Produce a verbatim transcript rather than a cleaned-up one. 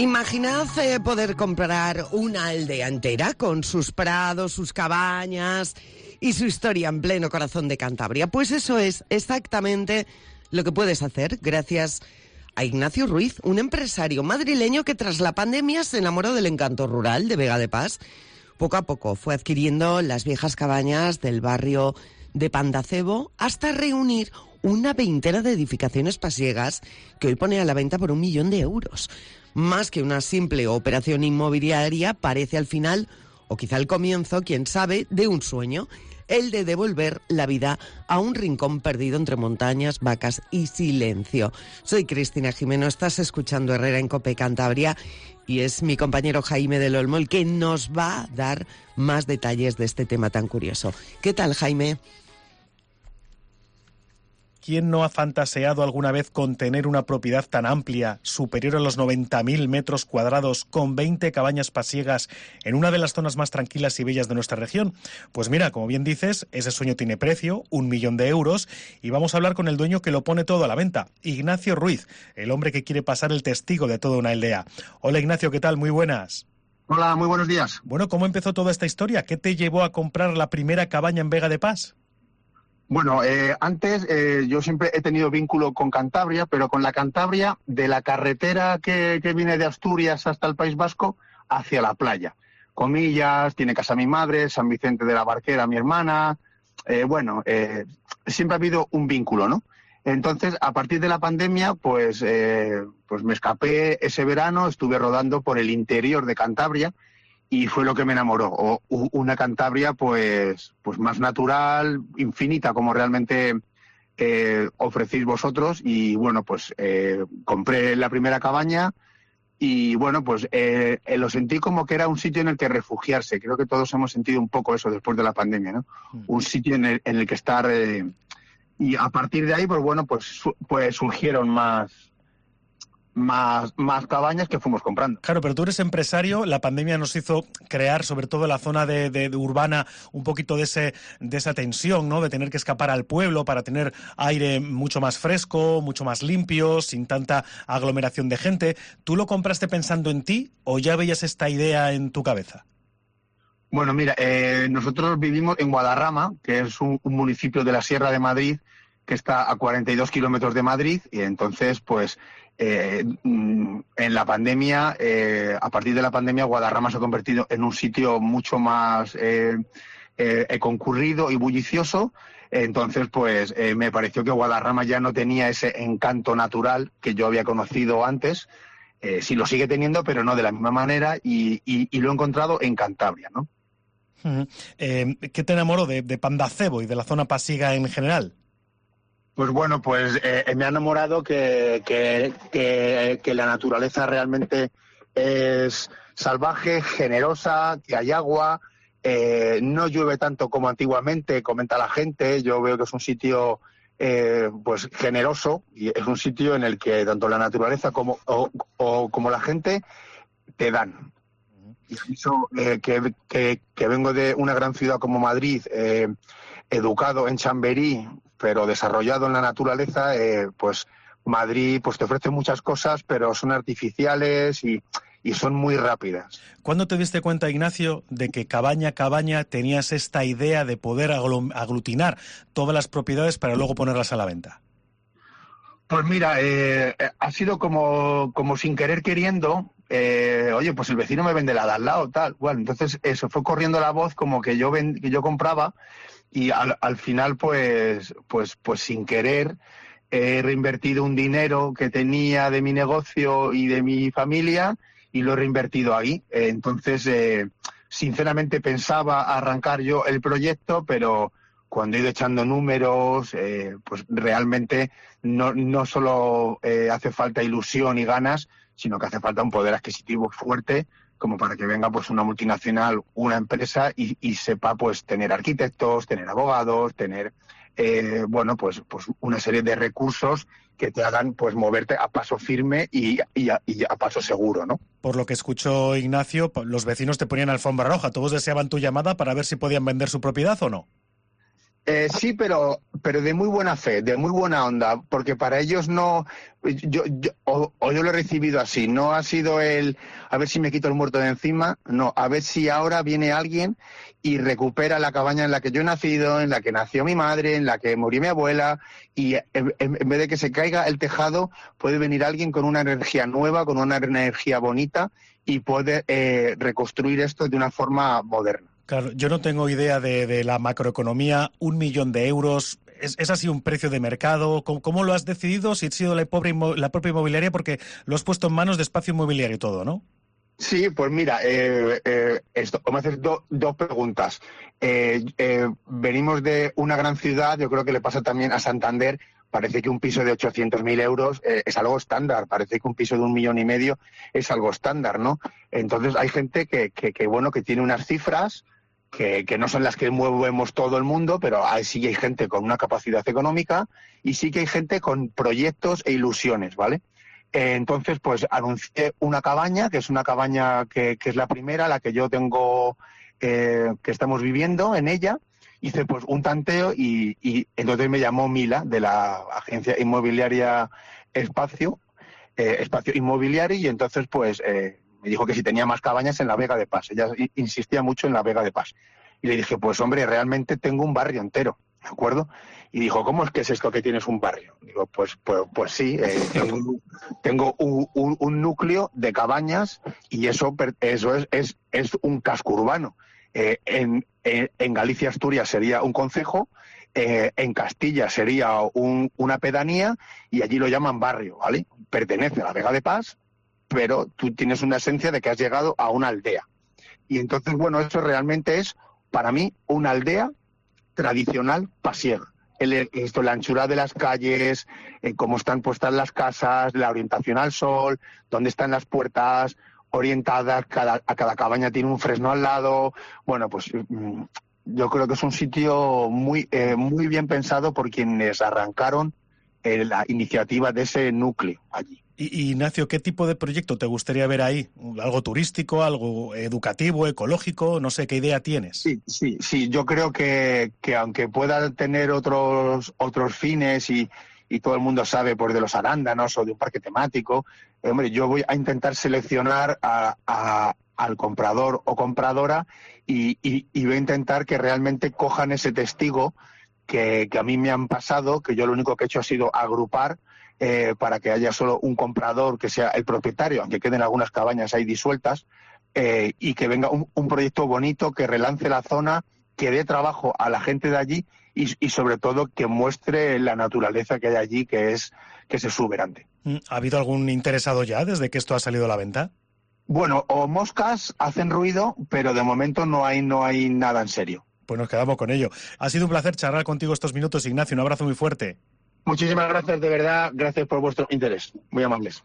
Imaginad eh, poder comprar una aldea entera con sus prados, sus cabañas y su historia en pleno corazón de Cantabria. Pues eso es exactamente lo que puedes hacer gracias a Ignacio Ruiz, un empresario madrileño que tras la pandemia se enamoró del encanto rural de Vega de Pas. Poco a poco fue adquiriendo las viejas cabañas del barrio de Pandacebo hasta reunir una veintena de edificaciones pasiegas que hoy pone a la venta por un millón de euros. Más que una simple operación inmobiliaria, parece al final, o quizá al comienzo, quién sabe, de un sueño, el de devolver la vida a un rincón perdido entre montañas, vacas y silencio. Soy Cristina Jimeno, estás escuchando Herrera en COPE Cantabria y es mi compañero Jaime del Olmo el que nos va a dar más detalles de este tema tan curioso. ¿Qué tal, Jaime? ¿Quién no ha fantaseado alguna vez con tener una propiedad tan amplia, superior a los noventa mil metros cuadrados, con veinte cabañas pasiegas en una de las zonas más tranquilas y bellas de nuestra región? Pues mira, como bien dices, ese sueño tiene precio, un millón de euros, y vamos a hablar con el dueño que lo pone todo a la venta, Ignacio Ruiz, el hombre que quiere pasar el testigo de toda una aldea. Hola Ignacio, ¿qué tal? Muy buenas. Hola, muy buenos días. Bueno, ¿cómo empezó toda esta historia? ¿Qué te llevó a comprar la primera cabaña en Vega de Pas? Bueno, eh, antes eh, yo siempre he tenido vínculo con Cantabria, pero con la Cantabria de la carretera que, que viene de Asturias hasta el País Vasco hacia la playa. Comillas, tiene casa mi madre, San Vicente de la Barquera mi hermana. Eh, bueno, eh, siempre ha habido un vínculo, ¿no? Entonces, a partir de la pandemia, pues, eh, pues me escapé ese verano, estuve rodando por el interior de Cantabria. Y fue lo que me enamoró, o una Cantabria pues, pues más natural, infinita, como realmente eh, ofrecéis vosotros. Y bueno, pues eh, compré la primera cabaña y bueno, pues eh, eh, lo sentí como que era un sitio en el que refugiarse. Creo que todos hemos sentido un poco eso después de la pandemia, ¿no? Mm. Un sitio en el, en el que estar. Eh, y a partir de ahí, pues bueno, pues, su, pues surgieron más... Más, más cabañas que fuimos comprando. Claro, pero tú eres empresario, la pandemia nos hizo crear, sobre todo en la zona de, de, de urbana, un poquito de ese de esa tensión, ¿no? De tener que escapar al pueblo para tener aire mucho más fresco, mucho más limpio, sin tanta aglomeración de gente. ¿Tú lo compraste pensando en ti o ya veías esta idea en tu cabeza? Bueno, mira, eh, nosotros vivimos en Guadarrama, que es un, un municipio de la Sierra de Madrid, que está a cuarenta y dos kilómetros de Madrid, y entonces, pues, eh, en la pandemia, eh, a partir de la pandemia, Guadarrama se ha convertido en un sitio mucho más eh, eh, concurrido y bullicioso. Entonces, pues, eh, me pareció que Guadarrama ya no tenía ese encanto natural que yo había conocido antes. Eh, sí lo sigue teniendo, pero no de la misma manera, y, y, y lo he encontrado en Cantabria, ¿no? Uh-huh. Eh, ¿Qué te enamoró de, de Pandacebo y de la zona pasiega en general? Pues bueno, pues eh, me ha enamorado que, que, que, que la naturaleza realmente es salvaje, generosa, que hay agua, eh, no llueve tanto como antiguamente, comenta la gente. Yo veo que es un sitio eh, pues generoso, y es un sitio en el que tanto la naturaleza como, o, o, como la gente te dan. Y eso, eh, que, que, que vengo de una gran ciudad como Madrid, eh, educado en Chamberí, pero desarrollado en la naturaleza, eh, pues Madrid pues te ofrece muchas cosas, pero son artificiales y, y son muy rápidas. ¿Cuándo te diste cuenta, Ignacio, de que cabaña a cabaña tenías esta idea de poder aglutinar todas las propiedades para luego ponerlas a la venta? Pues mira, eh, ha sido como, como sin querer queriendo. Eh, oye, pues el vecino me vende la de al lado, tal. Bueno, entonces eso fue corriendo la voz como que yo, ven, que yo compraba. Y al, al final, pues, pues, pues sin querer, he reinvertido un dinero que tenía de mi negocio y de mi familia y lo he reinvertido ahí. Eh, entonces, eh, sinceramente pensaba arrancar yo el proyecto, pero cuando he ido echando números, eh, pues realmente no, no solo eh, hace falta ilusión y ganas, sino que hace falta un poder adquisitivo fuerte, como para que venga pues una multinacional, una empresa y, y sepa pues tener arquitectos, tener abogados, tener eh, bueno pues pues una serie de recursos que te hagan pues moverte a paso firme y, y, a, y a paso seguro, ¿no? Por lo que escucho, Ignacio, los vecinos te ponían alfombra roja, todos deseaban tu llamada para ver si podían vender su propiedad o no. Eh, sí, pero, pero de muy buena fe, de muy buena onda, porque para ellos no, yo, yo o, o yo lo he recibido así, no ha sido el, a ver si me quito el muerto de encima, no, a ver si ahora viene alguien y recupera la cabaña en la que yo he nacido, en la que nació mi madre, en la que murió mi abuela, y en, en vez de que se caiga el tejado, puede venir alguien con una energía nueva, con una energía bonita, y puede eh, reconstruir esto de una forma moderna. Claro, yo no tengo idea de, de la macroeconomía, un millón de euros, ¿es, es así un precio de mercado? ¿Cómo, cómo lo has decidido? Si ha sido la, pobre, la propia inmobiliaria, porque lo has puesto en manos de Espacio Inmobiliario y todo, ¿no? Sí, pues mira, eh, eh, esto, me haces do, dos preguntas. Eh, eh, venimos de una gran ciudad, yo creo que le pasa también a Santander. Parece que un piso de ochocientos mil euros eh, es algo estándar, parece que un piso de un millón y medio es algo estándar, ¿no? Entonces hay gente que, que, que bueno, que tiene unas cifras que, que no son las que movemos todo el mundo, pero hay, sí hay gente con una capacidad económica y sí que hay gente con proyectos e ilusiones, ¿vale? Eh, entonces, pues anuncié una cabaña, que es una cabaña que, que es la primera, la que yo tengo, eh, que estamos viviendo en ella. Hice pues un tanteo y, y entonces me llamó Mila, de la agencia inmobiliaria Espacio, eh, Espacio Inmobiliario, y entonces pues eh, me dijo que si tenía más cabañas en la Vega de Pas. Ella insistía mucho en la Vega de Pas. Y le dije, pues hombre, realmente tengo un barrio entero, ¿de acuerdo? Y dijo, ¿cómo es que es esto que tienes un barrio? Digo, pues pues, pues sí, eh, tengo, tengo un, un, un núcleo de cabañas y eso, eso es, es, es un casco urbano. Eh, en, en, en Galicia, Asturias sería un concejo, eh, en Castilla sería un, una pedanía y allí lo llaman barrio, ¿vale? Pertenece a la Vega de Pas, pero tú tienes una esencia de que has llegado a una aldea. Y entonces, bueno, eso realmente es, para mí, una aldea tradicional pasiega. El, esto, la anchura de las calles, eh, cómo están puestas las casas, la orientación al sol, dónde están las puertas orientadas, cada, a cada cabaña tiene un fresno al lado. Bueno, pues mmm, yo creo que es un sitio muy, eh, muy bien pensado por quienes arrancaron eh, la iniciativa de ese núcleo allí. Y, Ignacio, ¿qué tipo de proyecto te gustaría ver ahí? ¿Algo turístico, algo educativo, ecológico? No sé, ¿qué idea tienes? Sí, sí, sí. Yo creo que, que aunque pueda tener otros otros fines y, y todo el mundo sabe pues de los arándanos o de un parque temático, eh, hombre, yo voy a intentar seleccionar a, a, al comprador o compradora y, y, y voy a intentar que realmente cojan ese testigo que, que a mí me han pasado, que yo lo único que he hecho ha sido agrupar Eh, para que haya solo un comprador que sea el propietario, aunque queden algunas cabañas ahí disueltas, eh, y que venga un, un proyecto bonito que relance la zona, que dé trabajo a la gente de allí y, y sobre todo que muestre la naturaleza que hay allí, que es, que es exuberante. ¿Ha habido algún interesado ya desde que esto ha salido a la venta? Bueno, o moscas hacen ruido, pero de momento no hay, no hay nada en serio. Pues nos quedamos con ello. Ha sido un placer charlar contigo estos minutos, Ignacio. Un abrazo muy fuerte. Muchísimas gracias, de verdad. Gracias por vuestro interés. Muy amables.